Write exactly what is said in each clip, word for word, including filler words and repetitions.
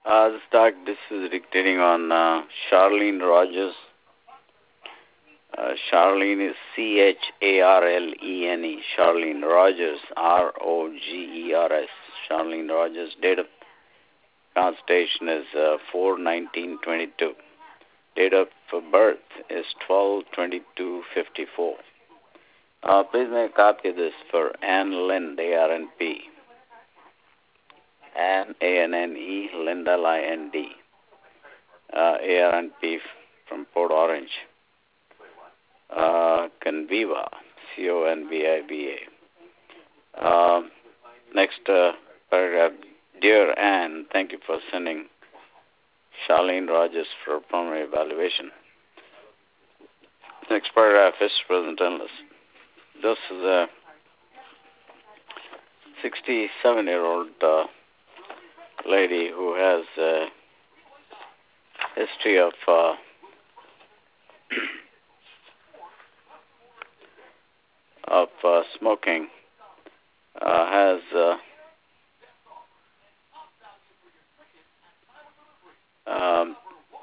Uh, this talk, this is dictating on uh, Charlene Rogers. Uh, Charlene is C H A R L E N E. Charlene Rogers, R O G E R S. Charlene Rogers. Date of constitution is uh, four nineteen twenty-two. Date of birth is twelve twenty-two fifty-four. Uh, please make a copy of this for Ann Lind, A R N P. Ann, A N N E, Lind, L I N D. Uh, A R N P from Port Orange. Uh, Conviva, C O N V I V A. Uh, next uh, paragraph. Dear Anne, thank you for sending Charlene Rogers for primary evaluation. Next paragraph is present endless. This is a sixty-seven-year-old uh, lady who has a history of uh, of uh, smoking, uh, has uh, um,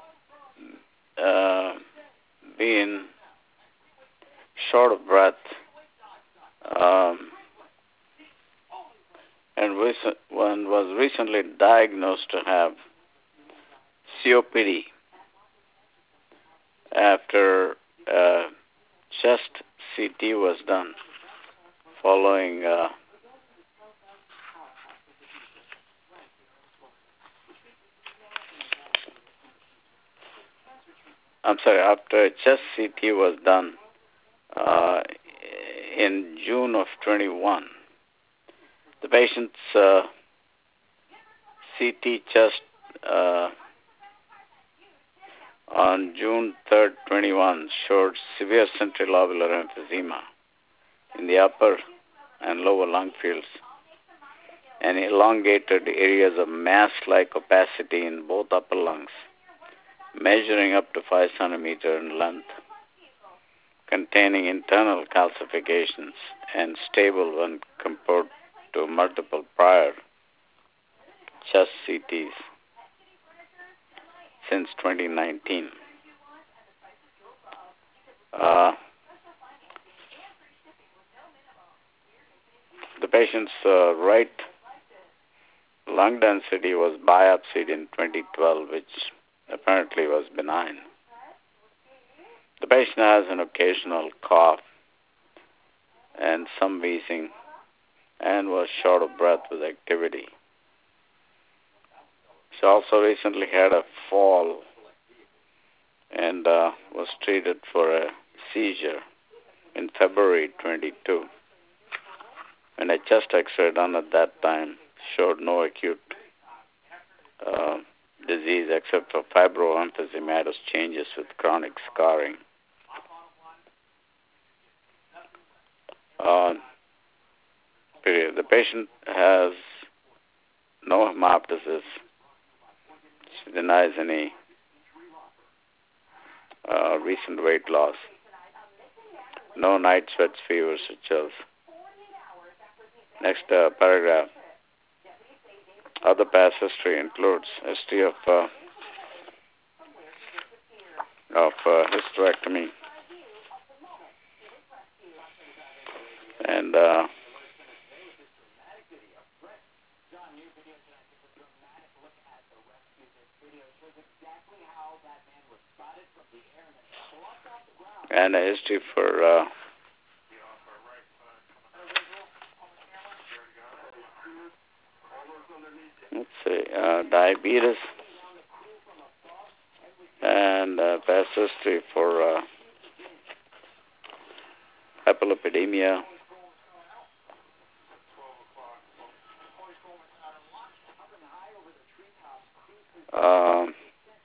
uh, been short of breath, um, and recent, one was recently diagnosed to have C O P D after uh, chest C T was done following uh, I'm sorry, after chest C T was done uh, in June of twenty-one. The patient's uh, C T chest uh, on June third, twenty-one showed severe centrilobular emphysema in the upper and lower lung fields and elongated areas of mass-like opacity in both upper lungs, measuring up to five centimeters in length, containing internal calcifications and stable when compared to multiple prior chest C Ts since twenty nineteen. Uh, the patient's uh, right lung density was biopsied in twenty twelve, which apparently was benign. The patient has an occasional cough and some wheezing and was short of breath with activity. She also recently had a fall and uh, was treated for a seizure in February twenty-two. And a chest X-ray done at that time showed no acute uh, disease except for fibroemphysematous changes with chronic scarring. Uh, the patient has no hemoptysis. She denies any uh, recent weight loss. No night sweats, fevers, or chills. Next uh, paragraph. Other past history includes history of uh, of uh, hysterectomy and uh, and a history for uh, let's see, uh, diabetes and uh, past history for uh, hyperlipidemia, um,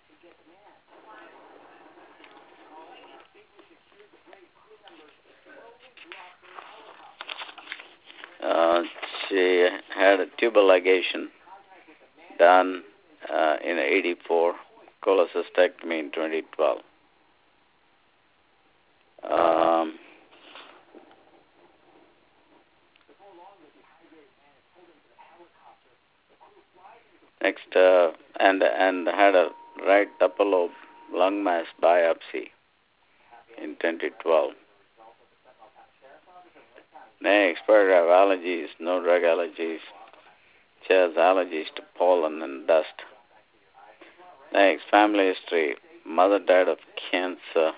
uh, she had a tubal ligation done uh, in eighty-four, cholecystectomy in twenty twelve. Um, Next, uh, and and had a right upper lobe lung mass biopsy in twenty twelve. Next, paragraph allergies, no drug allergies. She has allergies to pollen and dust. Next, family history. Mother died of cancer.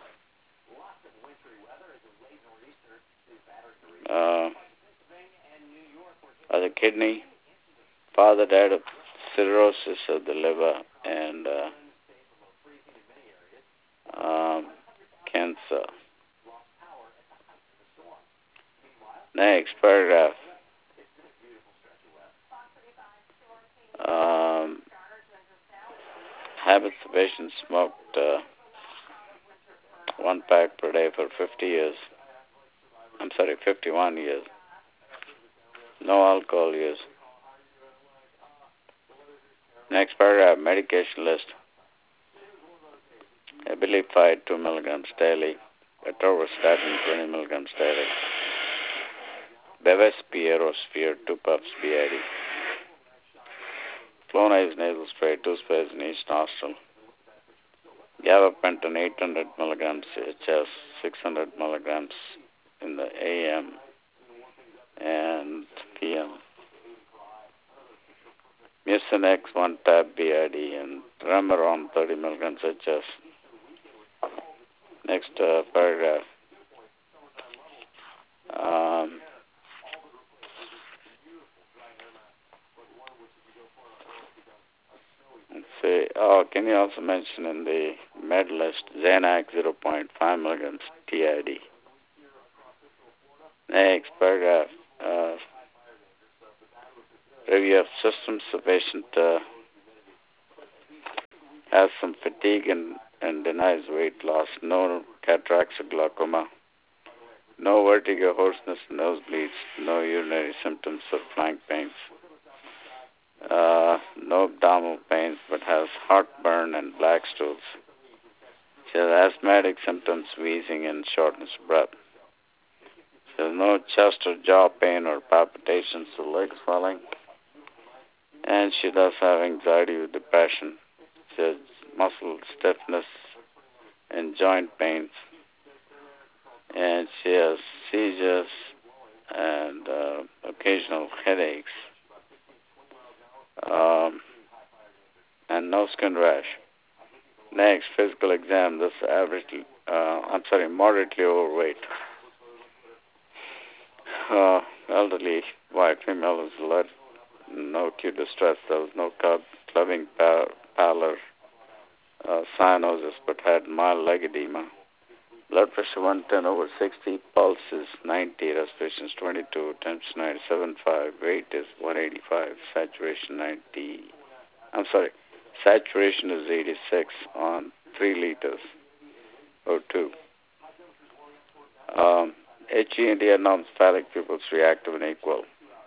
Uh, of the kidney. Father died of cirrhosis of the liver and uh, um, cancer. Next paragraph. Um, habits the patient smoked uh, one pack per day for fifty years. I'm sorry, fifty-one years. No alcohol use. Next paragraph, medication list. Abilify two milligrams daily. Atorvastatin twenty milligrams daily. Bevespi Aerosphere two puffs B I D. Flonase nasal spray two sprays in each nostril. Gabapentin eight hundred milligrams H S, six hundred milligrams in the A M and P M. Mucinex one tab B I D and Remeron thirty milligrams H S. Next uh, paragraph. Um, let's see. Oh, can you also mention in the med list Xanax zero point five milligrams T I D? Next paragraph. Uh, review of systems. The patient uh, has some fatigue and, and denies weight loss. No cataracts or glaucoma. No vertigo, hoarseness, nosebleeds. No urinary symptoms or flank pains. Uh, no abdominal pains, but has heartburn and black stools. She has asthmatic symptoms, wheezing, and shortness of breath. She has no chest or jaw pain or palpitations or leg swelling. And she does have anxiety or depression. She has muscle stiffness and joint pains. And she has seizures and uh, occasional headaches. Um, and no skin rash. Next, physical exam. This average, uh, I'm sorry, moderately overweight. Uh, elderly white female is alert, no acute distress. There was no clubbing, pallor, uh, cyanosis, but had mild leg edema. Blood pressure one ten over sixty, pulse is ninety, respiration is twenty-two, temperature ninety-seven point five, weight is one eighty-five, saturation ninety. I'm sorry, saturation is eighty-six on three liters O two. Um, H E and D non-phallic pupils reactive and equal.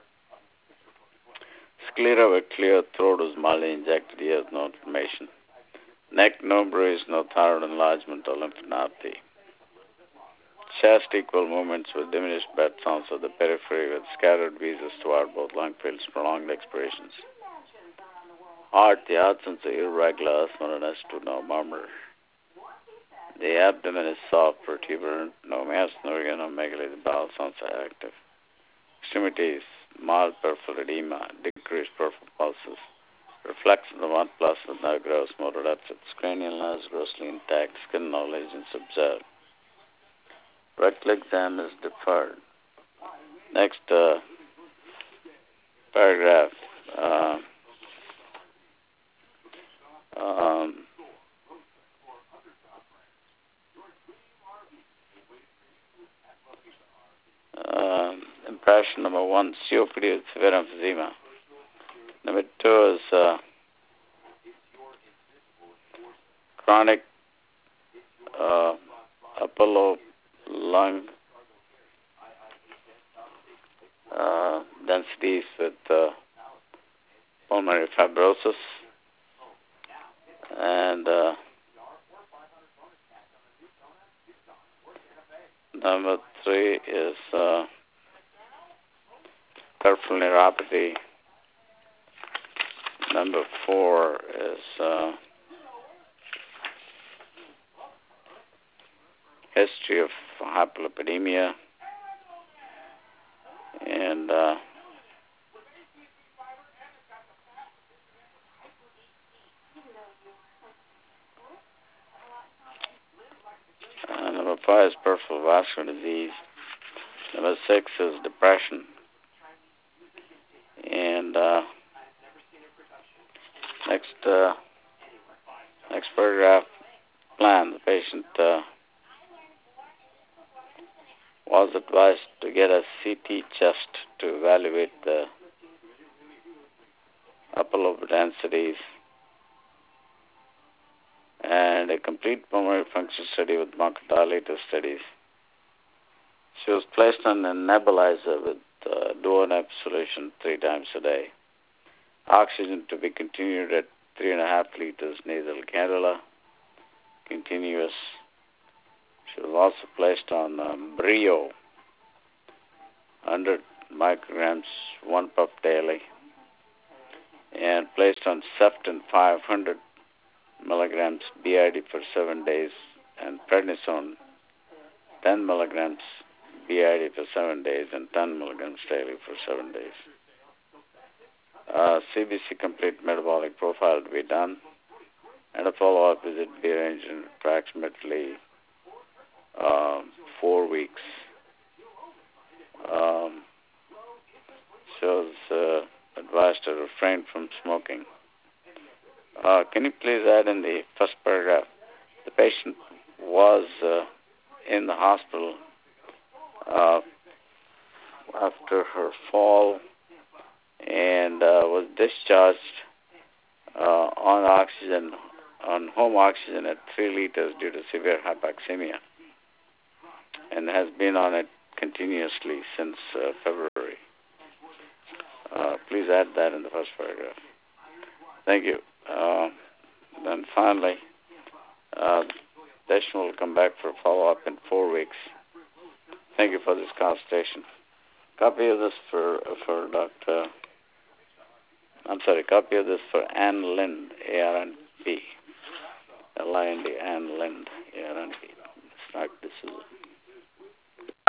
Sclera were clear, throat was mildly injected, ears no inflammation. Neck no bruise, no thyroid enlargement or lymphadenopathy. Chest equal movements with diminished breath sounds of the periphery with scattered wheezes toward both lung fields, prolonged expirations. Heart, the absence of irregular S two, no murmur. The abdomen is soft, vertebral, no masonry, no megaly, the bowel sounds are active. Extremities, mild peripheral edema, decreased peripheral pulses. Reflection of one plus with no gross motor deficits. Cranial nerves grossly intact, skin no lesions observed. Rectal exam is deferred. Next uh, paragraph. Uh, um, uh, impression number one, C O P D with severe emphysema. Number two is uh, chronic uh, upper lobe lung uh, densities with uh, pulmonary fibrosis. And uh, number three is uh, peripheral neuropathy. Number four is uh, history of hyperlipidemia. And uh, uh, number five is peripheral vascular disease. Number six is depression. And uh, next uh, next paragraph, plan. The patient uh, was advised to get a C T chest to evaluate the upper lobe densities and a complete pulmonary function study with bronchodilator studies. She was placed on a nebulizer with uh, Duonep solution three times a day. Oxygen to be continued at three and a half liters nasal cannula, continuous. She was also placed on um, Brio, one hundred micrograms, one puff daily, and placed on Ceftin, five hundred milligrams B I D for seven days, and prednisone, ten milligrams B I D for seven days, and ten milligrams daily for seven days. Uh, C B C complete metabolic profile to be done, and a follow-up visit be arranged in approximately uh, four weeks. Um, she was uh, advised to refrain from smoking. Uh, can you please add in the first paragraph, the patient was uh, in the hospital uh, after her fall and uh, was discharged uh, on oxygen, on home oxygen at three liters due to severe hypoxemia, and has been on it continuously since uh, February. Uh, please add that in the first paragraph. Thank you. Uh, then finally, uh, patient will come back for follow-up in four weeks. Thank you for this consultation. Copy of this for for Doctor I'm sorry, copy of this for Ann Lind, A R N P. L I N D, Ann Lind, A R N P. This is